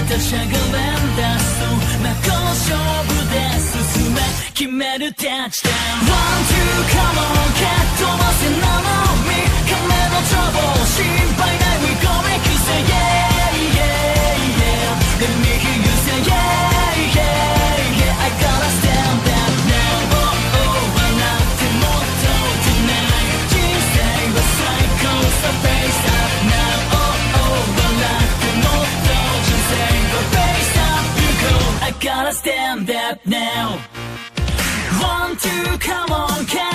たしゃがれんだそう真っ向勝負で進め決めるタッチダウン One two come on 蹴っ飛ばせなのに亀のトラブル心配ない We go make you say yeah yeah yeah Let me hear you say yeah yeah yeah I gotta stand up now Oh oh 笑ってもっと tonight 人生は最高さ Face up now Oh oh 笑ってもっと人生は Face up You go I gotta stand up now One two come on